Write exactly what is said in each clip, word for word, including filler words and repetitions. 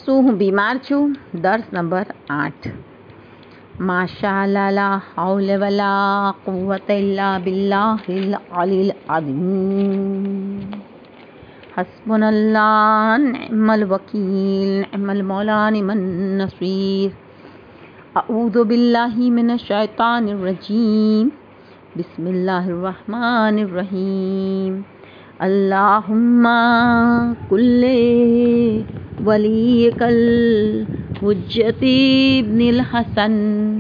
શું હું બીમાર છું? દર્સ નંબર આઠ. માશાઅલ્લાહ લા હૌલે વલા કુવ્વતા ઇલ્લા બિલ્લાહિલ અલીલ અઝીમ. હસ્બુનલ્લાહ નિ'મલ વકીલ નિ'મલ મૌલા નિ'મન નસીર. અઉઝુ બિલ્લાહિ મિનશ શૈતાનિર રજીમ. બિસ્મિલ્લાહિર રહમાનિર રહીમ. અલ્લાहुम्मा कुल्ले वलीकल हुज्जती इब्निल हसन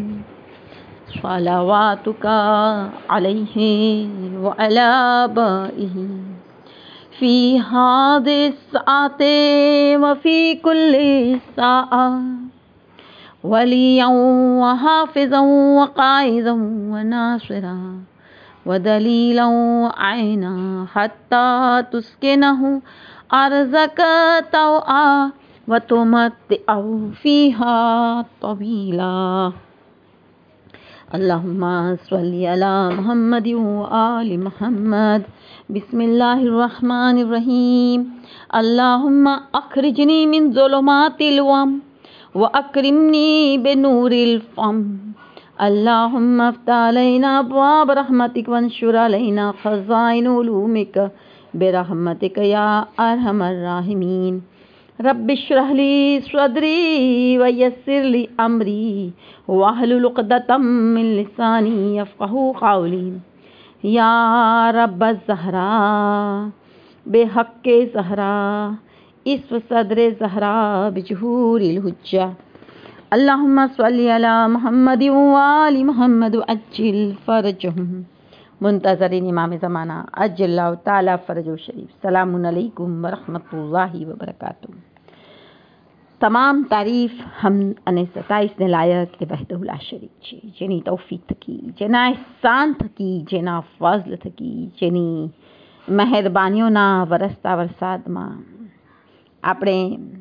सलावातुका अलैहि व अला बाइही फी हादिस साते व फी कुल्ली साआ वलियन व हाफिज़न व काइदन व नासिरा वदलीला आइना हत्ता तुस्किनहु अर्ज़क तौआ व तुमत्तिअहु फ़ीहा तवीला. अल्लाहुम्मा सल्लि अला मुहम्मद व आलि मुहम्मद. बिस्मिल्लाहिर रहमानिर रहीम. अल्लाहुम्मा अखरिजनी मिन ज़ुलुमातिल वहम व अक्रिमनी बिनूरिल फ़हम. अल्लाहुम्मा अफ्तह अलैना अब्वाब रहमतिक वंशुर अलैना खज़ाइन उलूमिक बिरहमतिक या अरहमर राहिमीन. रब्बिश्रह ली सदरी व यस्सिर ली अमरी वहलुल उक़दतम मिन लिसानी यफ़क़हू क़ौली. या रब्बज़ ज़हरा बेहक़्क़े ज़हरा इस्फ़ सदरे ज़हरा बिजुहूरिल हुज्जा. अल्लाहुम्मा सल्लि अला मुहम्मद व आलि मुहम्मद अज्जिल फ़रजहुम. मुंतज़रिन इमाम ज़माना अज्जल्लाहु ताला फ़रजहु शरीफ. सलामुन अलैकुम व रहमतुल्लाहि व बरकातुहू. તમામ તારીફ હમ અને સતાઈશને લાયક એ વહદહુ લા શરીક છે, જેની તૌફીક થકી, જેના એહસાન થકી, જેના ફઝલ થકી, જેની મહેરબાનીઓના વરસતા વરસાદમાં આપણે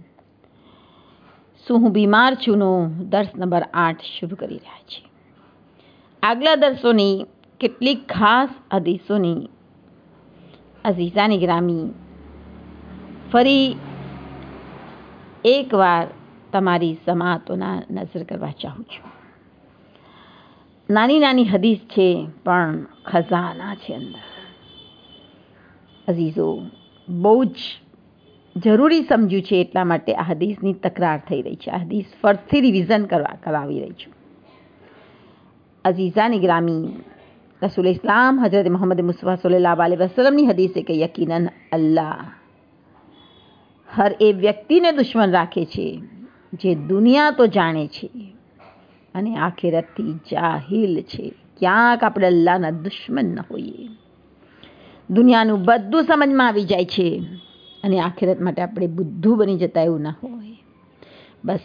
શું હું બીમાર છુંનો દર્સ નંબર આઠ શરૂ કરી રહ્યા છીએ. આગલા દર્શોની કેટલીક ખાસ હદીસોની અઝીઝાની ગ્રામી ફરી એકવાર તમારી સમાતોના નજર કરવા ચાહું છું. નાની નાની હદીસ છે પણ ખજાના છે અંદર. અઝીઝો, બહુ જ જરૂરી સમજ્યું છે, એટલા માટે આ હદીસની તકરાર થઈ રહી છે. આ હદીસ ફરથી રિવિઝન કરવા કરાવી રહી છું. અઝીઝાની ગ્રામી રસૂલ ઇસ્લામ હજરત મોહમ્મદ મુસ્તફા સલ્લલ્લાહુ અલૈહિ વસલ્લમની હદીસ છે કે યકીનન અલ્લાહ હર એ વ્યક્તિને દુશ્મન રાખે છે જે દુનિયા તો જાણે છે અને આખિરતથી જાહિલ છે. ક્યાંક આપણે અલ્લાહના દુશ્મન ન હોઈએ. દુનિયાનું બધું સમજમાં આવી જાય છે અને આખિરત માટે આપણે બુદ્ધુ બની જતા એવું ના હોય. બસ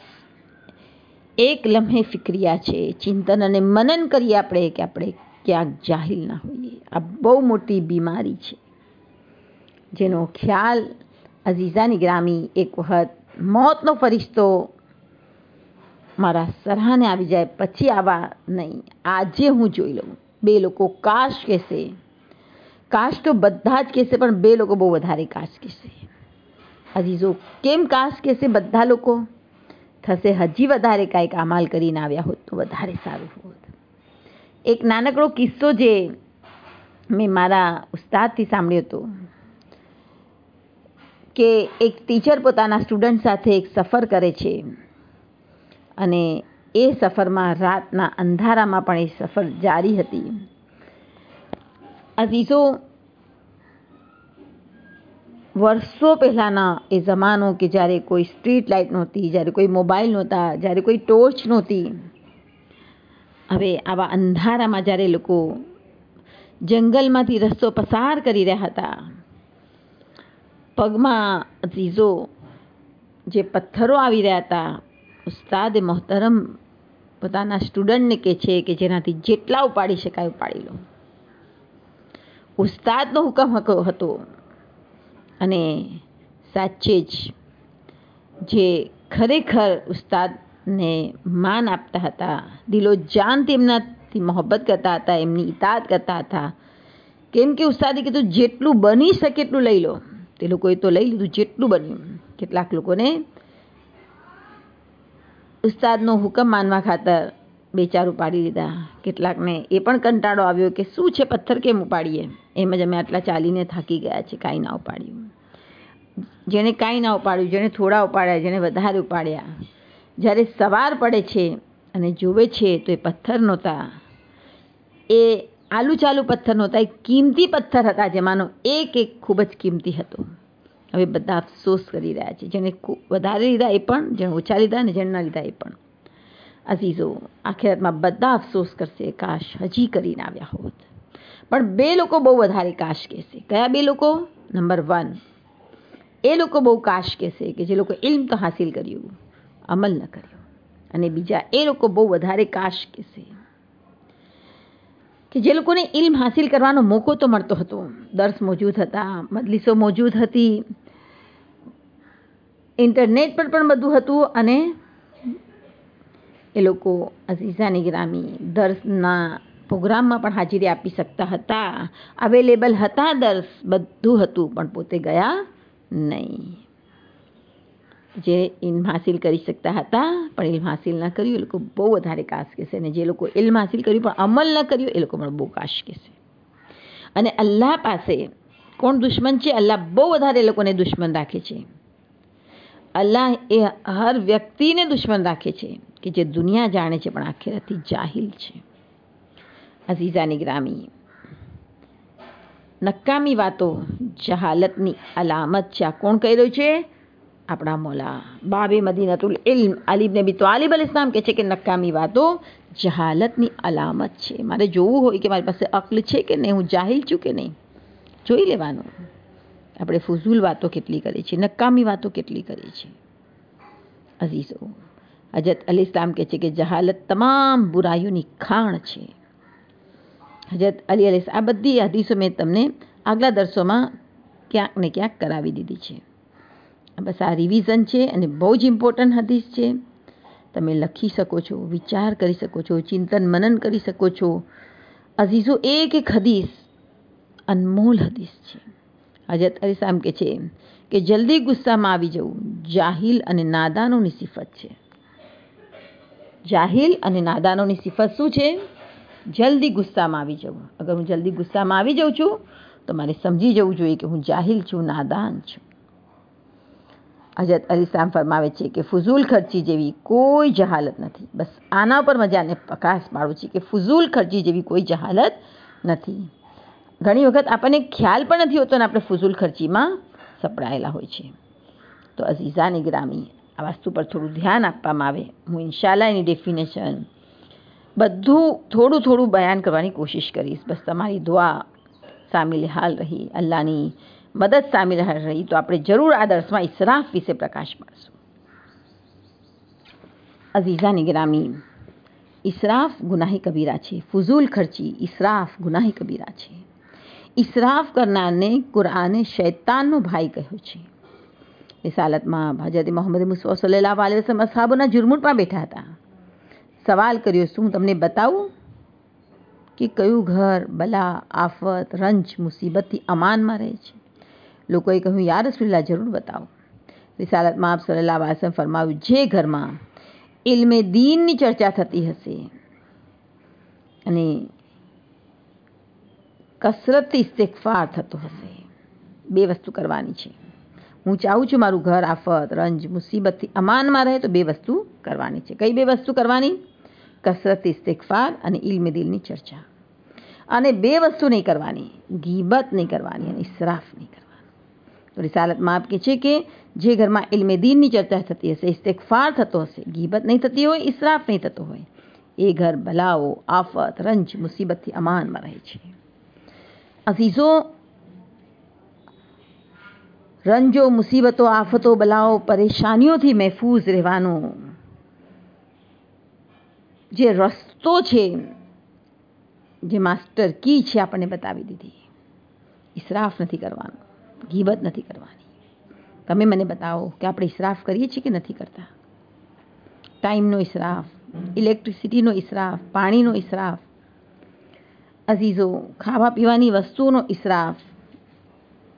એક લમ્હે ફિક્રિયા છે, ચિંતન અને મનન કરીએ આપણે કે આપણે ક્યાંક જાહિલ ના હોઈએ. આ બહુ મોટી બીમારી છે જેનો ખ્યાલ અઝીઝાની ગ્રામી એક વખત મોતનો ફરિશ્તો મારા સરહાને આવી જાય પછી આવા નહીં, આજે હું જોઈ લઉં. બે લોકો કાશ કહેશે, કાશ તો બધા જ કહેશે પણ બે લોકો બહુ વધારે કાશ કહેશે. અઝીઝો, કેમ કાશ કહેશે બધા લોકો? થશે હજી વધારે કાંઈક અમાલ કરીને આવ્યા હોત તો વધારે સારું હોત. એક નાનકડો કિસ્સો જે મેં મારા ઉસ્તાદથી સાંભળ્યો હતો કે એક ટીચર પોતાના સ્ટુડન્ટ સાથે એક સફર કરે છે અને એ સફરમાં રાતના અંધારામાં પણ એ સફર જારી હતી. અઝીઝો, વર્ષો પહેલાંના એ જમાનો કે જ્યારે કોઈ સ્ટ્રીટ લાઇટ નહોતી, જ્યારે કોઈ મોબાઈલ નહોતા, જ્યારે કોઈ ટોર્ચ નહોતી. હવે આવા અંધારામાં જ્યારે લોકો જંગલમાંથી રસ્તો પસાર કરી રહ્યા હતા, પગમાં અઝીઝો જે પથ્થરો આવી રહ્યા હતા, ઉસ્તાદે મોહતરમ પોતાના સ્ટુડન્ટને કહે છે કે જેનાથી જેટલા ઉપાડી શકાય ઉપાડી લો. ઉસ્તાદનો હુકમ હતો અને સાચે જ જે ખરેખર ઉસ્તાદને માન આપતા હતા, દિલો જાનથી એમનાથી મોહબ્બત કરતા હતા, એમની ઇતાઅત કરતા હતા. કેમ કે ઉસ્તાદે કીધું જેટલું બની શકે એટલું લઈ લો. તે લોકોએ તો લઈ લીધું જેટલું બન્યું. કેટલાક લોકોને ઉસ્તાદનો હુકમ માનવા ખાતર બે ચાર ઉપાડી લીધા. કેટલાકને એ પણ કંટાળો આવ્યો કે શું છે પથ્થર કેમ ઉપાડીએ, એમ જ અમે આટલા ચાલીને થાકી ગયા છે, કાંઈ ના ઉપાડ્યું. જેણે કાંઈ ના ઉપાડ્યું, જેણે થોડા ઉપાડ્યા, જેણે વધારે ઉપાડ્યા, જ્યારે સવાર પડે છે અને જુએ છે તો એ પથ્થર નહોતા, એ આલુ ચાલુ પથ્થર નહોતા, એ કિંમતી પથ્થર હતા, જેમાંનો એક એક ખૂબ જ કિંમતી હતો. હવે બધા અફસોસ કરી રહ્યા છે, જેણે વધારે લીધા એ પણ, જેણે ઓછા લીધા અને જેણે ના લીધા એ પણ. અઝીઝો, આખિરતમાં બધા અફસોસ કરશે, કાશ હજી કરીને આવ્યા હોત. પણ બે લોકો બહુ વધારે કાશ કહેશે. કયા બે લોકો? નંબર વન, એ લોકો બહુ કાશ કહેશે કે જે લોકો ઇલ્મ તો હાસિલ કર્યું, અમલ ન કર્યો. અને બીજા એ લોકો બહુ વધારે કાશ કહેશે કે જે લોકોને ઇલ્મ હાસિલ કરવાનો મોકો તો મળતો હતો, દર્સ મોજૂદ હતા, મજલિસો મોજૂદ હતી, ઇન્ટરનેટ પર પણ બધું હતું, અને એ લોકો અઝીઝાની ગ્રામી દર્સના પ્રોગ્રામમાં પણ હાજરી આપી શકતા હતા, અવેલેબલ હતા, દર્સ બધું હતું, પણ પોતે ગયા નહીં. જે ઇલ્મ હાસિલ કરી શકતા હતા પણ ઇલ્મ હાસિલ ન કર્યું, એ લોકો બહુ વધારે કાશ કહેશે. અને જે લોકો ઇલ્મ હાસિલ કર્યું પણ અમલ ન કર્યું, એ લોકો પણ બહુ કાશ કહેશે. અને અલ્લાહ પાસે કોણ દુશ્મન છે? અલ્લાહ બહુ વધારે એ લોકોને દુશ્મન રાખે છે. અલ્લાહ એ હર વ્યક્તિને દુશ્મન રાખે છે કે જે દુનિયા જાણે છે પણ આખિરતથી જાહિલ છે. અઝીઝાની ગ્રામી, નકામી વાતો જહાલતની અલામત છે. આ કોણ કહી રહ્યું છે? આપણા મોલા બાબે મદીનતુલ ઇલ્મ અલી ઇબ્ન અબી તાલિબ અલ ઇસ્લામ કહે છે કે નકામી વાતો જહાલતની અલામત છે. મારે જોવું હોય કે મારી પાસે અક્લ છે કે નહીં, હું જાહિલ છું કે નહીં, જોઈ લેવાનું. આપણે ફુઝૂલ વાતો કેટલી કરીએ છીએ, નકામી વાતો કેટલી કરીએ છીએ. અઝીઝો, હજરત અલી ઇસ્લામ કહે છે કે જહાલત તમામ બુરાઈઓની ખાણ છે. હજરત અલી અલી આ બધી હદીસો મેં તમને આગલા દર્શોમાં ક્યાંક ને ક્યાંક કરાવી દીધી છે. બસ આ રિવિઝન છે અને બહુ જ ઇમ્પોર્ટન્ટ હદીસ છે. તમે લખી શકો છો, વિચાર કરી શકો છો, ચિંતન મનન કરી શકો છો. અઝીઝો, એક એક હદીસ અનમોલ હદીસ છે. હજરત અલી ઇસ્લામ કહે છે કે જલ્દી ગુસ્સામાં આવી જવું જાહિલ અને નાદાનોની સિફત છે. જાહિલ અને નાદાનોની સિફત શું છે? જલ્દી ગુસ્સામાં આવી જવું. અગર હું જલ્દી ગુસ્સામાં આવી જાઉં છું તો મારે સમજી જવું જોઈએ કે હું જાહિલ છું, નાદાન છું. હજરત અલી ઇસ્લામ ફરમાવે છે કે ફુઝૂલ ખર્ચી જેવી કોઈ જહાલત નથી. બસ આના પર મજાને પ્રકાશ પાડવો છે કે ફુઝૂલ ખર્ચી જેવી કોઈ જહાલત નથી. ઘણી વખત આપણને ખ્યાલ પણ નથી હોતો અને આપણે ફુઝૂલ ખર્ચીમાં સપડાયેલા હોય છે. તો અઝીઝાની ગ્રામી, આ વસ્તુ પર થોડું ધ્યાન આપવામાં આવે. હું ઇન્શાલ્લાહ એની ડેફિનેશન બધું થોડું થોડું બયાન કરવાની કોશિશ કરીશ. બસ તમારી દુઆ સામિલ હાલ રહી, અલ્લાહની મદદ સામિલ રહી તો આપણે જરૂર આ દર્શમાં ઇસરાફ વિશે પ્રકાશ પાડશું. અઝીઝાની ગ્રામી, ઇસરાફ ગુનાહી કબીરા છે. ફુઝૂલ ખર્ચી ઇસરાફ ગુનાહી કબીરા છે. ઇસરાફ કરનારને કુરાને શૈતાનનો ભાઈ કહ્યો છે. રિસાલતમાં હજરત મોહમ્મદ મુસ્તફા સલ્લલ્લાહુ અલૈહિ વસલ્લમ અસહાબોના ઝુરમુટમાં બેઠા હતા. સવાલ કર્યો, શું તમને બતાવું કે કયું ઘર બલા, આફત, રંજ, મુસીબતથી અમાનમાં રહે છે? લોકોએ કહ્યું, યા રસૂલલ્લાહ, જરૂર બતાવો. રિસાલતમાં આપ સલ્લલ્લાહુ અલૈહિ વસલ્લમ ફરમાવ્યું, જે ઘરમાં ઇલ્મે દીનની ચર્ચા થતી હશે અને કસરતથી ઇસ્તિગફાર થતો હશે, બે વસ્તુ કરવાની છે. હું ચાહું છું મારું ઘર આફત, રંજ, મુસીબતથી અમાનમાં રહે, તો બે વસ્તુ કરવાની છે. કઈ બે વસ્તુ કરવાની? કસરતથી ઇસ્તિગફાર અને ઇલ્મે દિલની ચર્ચા. અને બે વસ્તુ નહીં કરવાની, ગીબત નહીં કરવાની અને ઇસરાફ નહીં કરવાની. તો રિસાલતમાં આપ કહે છે કે જે ઘરમાં ઇલ્મે દીનની ચર્ચા થતી હશે, ઇસ્તિગફાર થતો હશે, ગીબત નહીં થતી હોય, ઇસરાફ નહીં થતો હોય, એ ઘર બલાઓ, આફત, રંજ, મુસીબતથી અમાનમાં રહે છે. અઝીઝો, રંજો, મુસીબતો, આફતો, બલાઓ, પરેશાનીઓથી મહેફૂઝ રહેવાનો જે રસ્તો છે, જે માસ્ટર કી છે, આપણને બતાવી દીધી. ઇસરાફ નથી કરવાનો, ગીબત નથી કરવાની. તમે મને બતાવો કે આપણે ઇસરાફ કરીએ છીએ કે નથી કરતા? ટાઈમનો ઇસરાફ, ઇલેક્ટ્રિસિટીનો ઇસરાફ, પાણીનો ઇસરાફ. અઝીઝો, ખાવા પીવાની વસ્તુઓનો ઇસરાફ.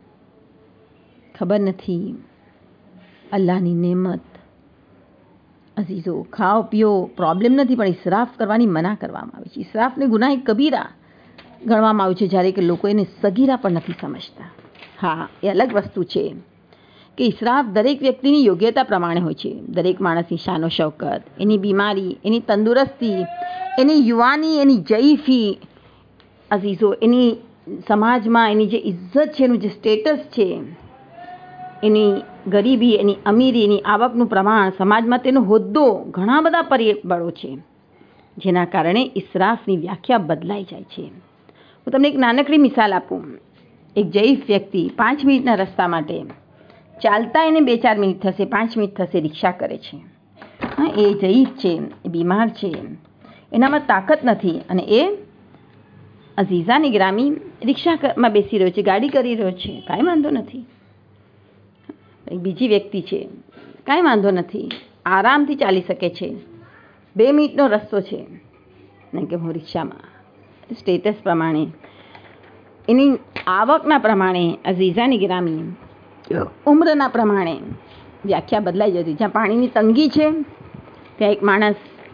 ખબર નથી અલ્લાહની નેમત અઝીઝો, ખાઓ પીઓ પ્રોબ્લેમ નથી, પણ ઇસરાફ કરવાની મના કરવામાં આવે છે. ઇસરાફને ગુનાહ કબીરા ગણવામાં આવ્યું છે, જ્યારે કે લોકો એને સગીરા પણ નથી સમજતા. હા, એ અલગ વસ્તુ છે કે ઇસરાફ દરેક વ્યક્તિની યોગ્યતા પ્રમાણે હોય છે. દરેક માણસની શાનો શૌકત, એની બીમારી, એની તંદુરસ્તી, એની યુવાની, એની જઈફી, અઝીઝો, એની સમાજમાં એની જે ઇજ્જત છે, એનું જે સ્ટેટસ છે, એની ગરીબી, એની અમીરી, એની આવકનું પ્રમાણ, સમાજમાં તેનો હોદ્દો, ઘણા બધા પરિબળો છે જેના કારણે ઇસરાફની વ્યાખ્યા બદલાઈ જાય છે. હું તમને એક નાનકડી મિસાલ આપું. એક જઈફ વ્યક્તિ પાંચ મિનિટના રસ્તા માટે ચાલતા એને બે ચાર મિનિટ થશે, પાંચ મિનિટ થશે, રિક્ષા કરે છે. હા, એ જઈફ છે, એ બીમાર છે, એનામાં તાકાત નથી, અને એ અઝીઝાની ગ્રામી રિક્ષામાં બેસી રહ્યો છે, ગાડી કરી રહ્યો છે, કાંઈ વાંધો નથી. એક બીજી વ્યક્તિ છે, કાંઈ વાંધો નથી, આરામથી ચાલી શકે છે, બે મિનિટનો રસ્તો છે, નહીં કે હું રિક્ષામાં. સ્ટેટસ પ્રમાણે, એની આવકના પ્રમાણે, અઝીઝાની ગ્રામી ઉમ્રના પ્રમાણે વ્યાખ્યા બદલાઈ જતી. જ્યાં પાણીની તંગી છે ત્યાં એક માણસ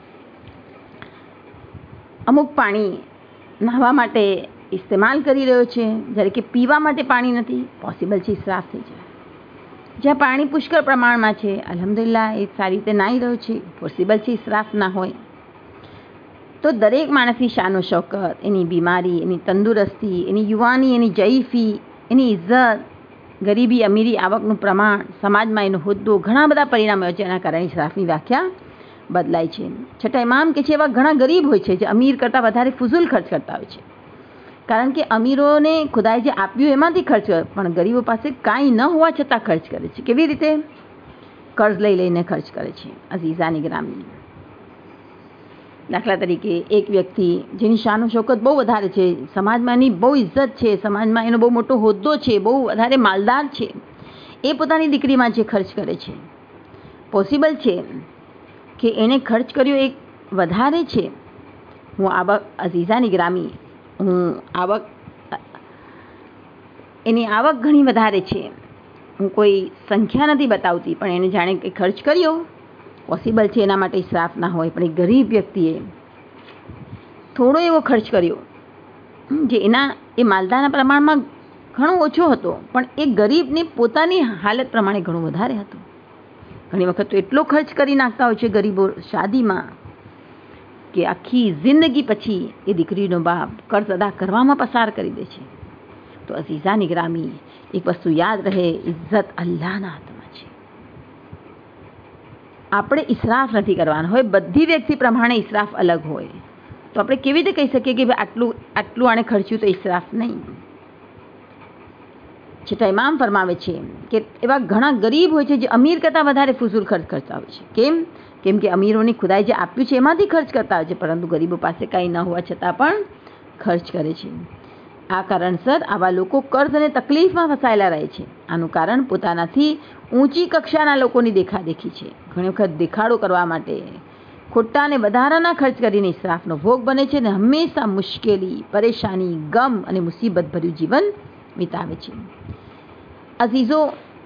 અમુક પાણી નહાવા માટે ઇસ્તેમાલ કરી રહ્યો છે, જ્યારે કે પીવા માટે પાણી નથી, પોસિબલ છે ઇસરાફ થઈ જાય. જ્યાં પાણી પુષ્કળ પ્રમાણમાં છે, અલ્હમ્દુલિલ્લાહ એ સારી રીતે નાહી રહ્યો છે, પોસિબલ છે ઇસરાફ ના હોય. તો દરેક માણસની શાનો શૌકત, એની બીમારી, એની તંદુરસ્તી, એની યુવાની, એની જઈફી, એની ઇજ્જત, ગરીબી, અમીરી, આવકનું પ્રમાણ, સમાજમાં એનો હોદ્દો, ઘણા બધા પરિણામો જેના કારણે ઇસરાફની વ્યાખ્યા બદલાય છે. છઠ્ઠા ઇમામ કે છે એવા ઘણા ગરીબ હોય છે જે અમીર કરતાં વધારે ફુઝુલ ખર્ચ કરતા હોય છે, કારણ કે અમીરોને ખુદાએ જે આપ્યું એમાંથી ખર્ચ કરે, પણ ગરીબો પાસે કાંઈ ન હોવા છતાં ખર્ચ કરે છે. કેવી રીતે? કર્જ લઈ લઈને ખર્ચ કરે છે. અઝીઝાની ગ્રામી, દાખલા તરીકે એક વ્યક્તિ જેની શાનો શૌકત બહુ વધારે છે, સમાજમાં એની બહુ ઇજ્જત છે, સમાજમાં એનો બહુ મોટો હોદ્દો છે, બહુ વધારે માલદાર છે, એ પોતાની દીકરીમાં જે ખર્ચ કરે છે, પોસિબલ છે કે એણે ખર્ચ કર્યો એક વધારે છે. હું આવક અઝીઝાની ગ્રામી, હું આવક એની આવક ઘણી વધારે છે, હું કોઈ સંખ્યા નથી બતાવતી, પણ એને જાણે કે ખર્ચ કર્યો, પોસિબલ છે એના માટે ઇસરાફ ના હોય. પણ એક ગરીબ વ્યક્તિએ થોડો એવો ખર્ચ કર્યો જે એના એ માલદારના પ્રમાણમાં ઘણો ઓછો હતો, પણ એ ગરીબની પોતાની હાલત પ્રમાણે ઘણો વધારે હતો. ઘણી વખત તો એટલો ખર્ચ કરી નાખતા હોય છે ગરીબો શાદીમાં કે આખી જિંદગી પછી એ દીકરીનો બાપ કર્જ અદા કરવામાં પસાર કરી દે છે. તો અઝીઝાની ગ્રામી, એક વસ્તુ યાદ રહે, ઇજ્જત અલ્લાહના હાથમાં છે. આપણે ઇસરાફ નથી કરવાનો હોય. બધી વ્યક્તિ પ્રમાણે ઇસરાફ અલગ હોય, તો આપણે કેવી રીતે કહી શકીએ કે ભાઈ આટલું આટલું આણે ખર્ચ્યું તો ઇસરાફ નહીં. છતાં ઇમામ ફરમાવે છે કે એવા ઘણા ગરીબ હોય છે જે અમીર કરતાં વધારે ફુઝુલ ખર્ચ કરતા હોય છે. કેમ? કેમ કે અમીરોની ખુદાએ જે આપ્યું છે એમાંથી ખર્ચ કરતા હોય છે, પરંતુ ગરીબો પાસે કાંઈ ન હોવા છતાં પણ ખર્ચ કરે છે. આ કારણસર આવા લોકો કર્જ અને તકલીફમાં ફસાયેલા રહે છે. આનું કારણ પોતાનાથી ઊંચી કક્ષાના લોકોની દેખાદેખી છે. ઘણી વખત દેખાડો કરવા માટે ખોટા અને વધારાના ખર્ચ કરીને ઇસરાફનો ભોગ બને છે અને હંમેશા મુશ્કેલી, પરેશાની, ગમ અને મુસીબત ભર્યું જીવન વિતાવે છે. અઝીઝો,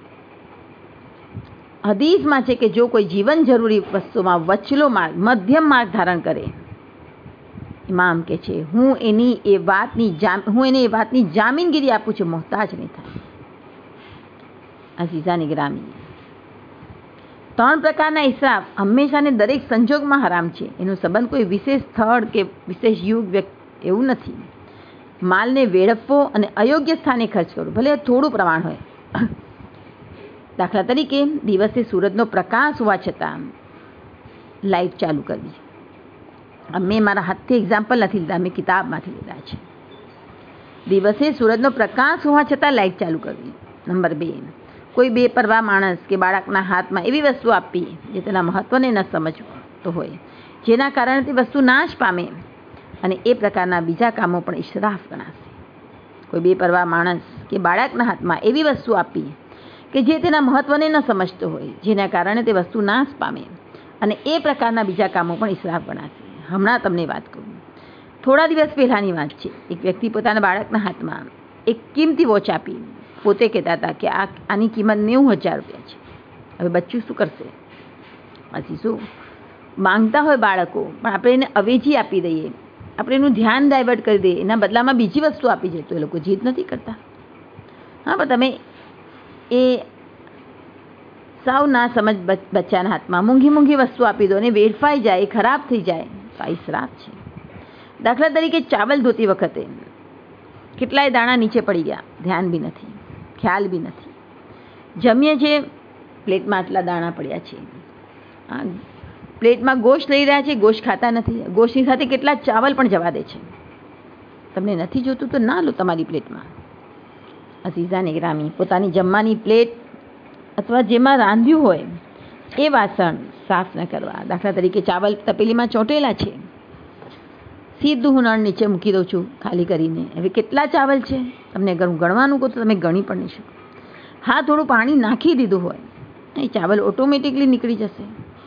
હદીસમાં છે કે જો કોઈ જીવન જરૂરી વસ્તુમાં વચલો માર્ગ, મધ્યમ માર્ગ ધારણ કરે, ઇમામ કે છે હું એની એ વાતની જામ હું એને એ વાતની જામીનગીરી આપું છું, મોહતાજ નહીં થાય. અઝીઝાની ગ્રામી, ત્રણ પ્રકારના ઇસરાફ હંમેશા ને દરેક સંજોગમાં હરામ છે. એનો સંબંધ કોઈ વિશેષ સ્થળ કે વિશેષ યુગ વ્યક્ત એવું નથી. માલને વેડફવો અને અયોગ્ય સ્થાને ખર્ચ કરવો, ભલે થોડું પ્રમાણ હોય. દાખલા તરીકે દિવસે સૂરજનો પ્રકાશ હોવા છતાં લાઇટ ચાલુ કરવી. મેં મારા હાથથી એક્ઝામ્પલ નથી લીધા, મેં કિતાબમાંથી લીધા છે. દિવસે સૂરજનો પ્રકાશ હોવા છતાં લાઇટ ચાલુ કરવી. નંબર બે, કોઈ બેપરવા માણસ કે બાળકના હાથમાં એવી વસ્તુ આપવી જે તેના મહત્વને ન સમજતો હોય, જેના કારણે તે વસ્તુ નાશ પામે, અને એ પ્રકારના બીજા કામો પણ ઇસરાફ ગણાશે. કોઈ બેપરવા માણસ કે બાળકના હાથમાં એવી વસ્તુ આપવી કે જે તેના મહત્વને ન સમજતો હોય, જેના કારણે તે વસ્તુ નાશ પામે, અને એ પ્રકારના બીજા કામો પણ ઇસરાફ ગણાશે. હમણાં તમને વાત કરું, થોડા દિવસ પહેલાંની વાત છે. એક વ્યક્તિ પોતાના બાળકના હાથમાં એક કિંમતી વોચ આપી. પોતે કહેતા હતા કે આ આની કિંમત નેવું હજાર રૂપિયા છે. હવે બચ્ચું શું કરશે? હજી શું માંગતા હોય બાળકો, પણ આપણે એને અવેજી આપી દઈએ, આપણે એનું ધ્યાન ડાયવર્ટ કરી દઈએ, એના બદલામાં બીજી વસ્તુ આપી દઈએ તો એ લોકો જીદ નથી કરતા. હા, પણ તમે એ સાવ ના સમજ બચ્ચાના હાથમાં મૂંઘી મૂંઘી વસ્તુ આપી દો અને વેડફાઈ જાય, ખરાબ થઈ જાય તો આ ઇસરાફ છે. દાખલા તરીકે ચાવલ ધોતી વખતે કેટલાય દાણા નીચે પડી ગયા, ધ્યાન બી નથી, ખ્યાલ બી નથી. જમીએ છીએ, પ્લેટમાં આટલા દાણા પડ્યા છે. હા, પ્લેટમાં ગોશ્ત લઈ રહ્યા છે, ગોશ્ત ખાતા નથી, ગોશ્તની સાથે કેટલા ચાવલ પણ જવા દે છે. તમને નથી જોતું તો ના લો તમારી પ્લેટમાં. અઝીઝાને ગ્રામી, પોતાની જમવાની પ્લેટ અથવા જેમાં રાંધ્યું હોય એ વાસણ સાફ ન કરવા. દાખલા તરીકે ચાવલ તપેલીમાં ચોંટેલા છે, સીધું હું નળ નીચે મૂકી દઉં છું ખાલી કરીને. હવે કેટલા ચાવલ છે તમને અગર હું ગણવાનું કહું તો તમે ગણી પણ નહીં શકો. હા, થોડું પાણી નાખી દીધું હોય એ ચાવલ ઓટોમેટિકલી નીકળી જશે.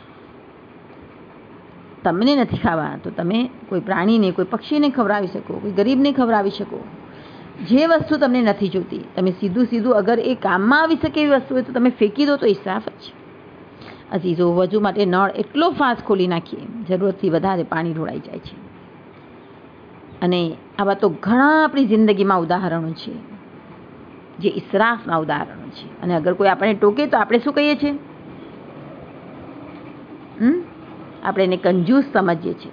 તમને નથી ખાવા તો તમે કોઈ પ્રાણીને, કોઈ પક્ષીને ખવડાવી શકો, કોઈ ગરીબને ખવડાવી શકો. જે વસ્તુ તમને નથી જોતી, તમે સીધું સીધું અગર એ કામમાં આવી શકે એવી વસ્તુ હોય તો તમે ફેંકી દો તો ઇસરાફ જ છે. અઝીઝો, વજુ માટે નળ એટલો ફાસ્ટ ખોલી નાખીએ, જરૂરતથી વધારે પાણી ઢોળાઈ જાય છે. અને આવા તો ઘણા આપણી જિંદગીમાં ઉદાહરણો છે જે ઇસરાફના ઉદાહરણો છે. અને અગર કોઈ આપણે ટોકે તો આપણે શું કહીએ છીએ? હમ આપણે એને કંજૂસ સમજીએ છીએ.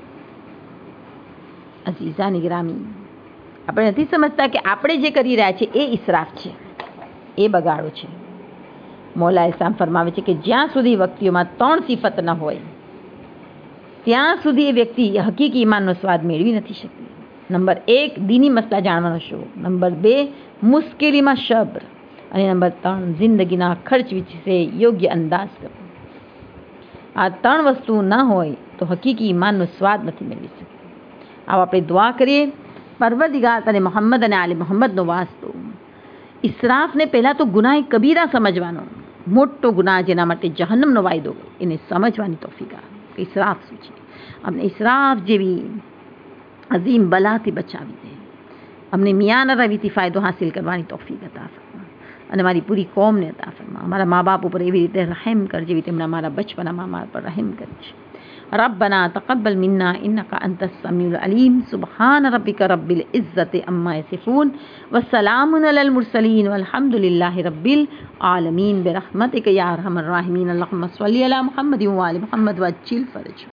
અઝીઝાની ગ્રામી, આપણે નથી સમજતા કે આપણે જે કરી રહ્યા છીએ એ ઇસરાફ છે, એ બગાડો છે. મૌલાએ સામ ફરમાવે છે કે જ્યાં સુધી વ્યક્તિઓમાં ત્રણ સિફત ન હોય ત્યાં સુધી એ વ્યક્તિ હકીકી ઈમાનનો સ્વાદ મેળવી નથી શકતી. નંબર એક, દીની મસલા જાણવાનો શોખ. નંબર બે, મુશ્કેલીમાં સબ્ર. અને નંબર ત્રણ, જિંદગીના ખર્ચ વિશે યોગ્ય અંદાજ કરવો. આ ત્રણ વસ્તુ ના હોય તો હકીકી ઈમાનનો સ્વાદ નથી મેળવી શકતી. આવો આપણે દુઆ કરીએ, પરવરદિગાર અને મોહમ્મદ અને આલે મોહમ્મદનો વાસ્તો. ઇસરાફને પહેલાં તો ગુનાહ કબીરા સમજવાનો, મોટો ગુનાહ જેના માટે જહન્નમનો વાયદો, એને સમજવાની તૌફીક આપે. ઇસરાફ શું છે? અમને ઇસરાફ જેવી અઝીમ બલાથી બચાવી દે. અમને મિયાન રવીથી ફાયદો હાસિલ કરવાની તૌફીક અતા ફરમા અને મારી પૂરી કોમને અતા ફરમા. અમારા મા બાપ ઉપર એવી રીતે રહેમ કર જેવી તેમણે અમારા બચપનામાં મારા પર રહેમ કરી છે. ربنا تقبل منا إنك أنت السميع العليم سبحان ربك رب العزة عما يصفون وسلام على المرسلين والحمد لله رب العالمين برحمتك يا أرحم الراحمين اللهم صل على محمد وآل محمد وعجل فرجهم.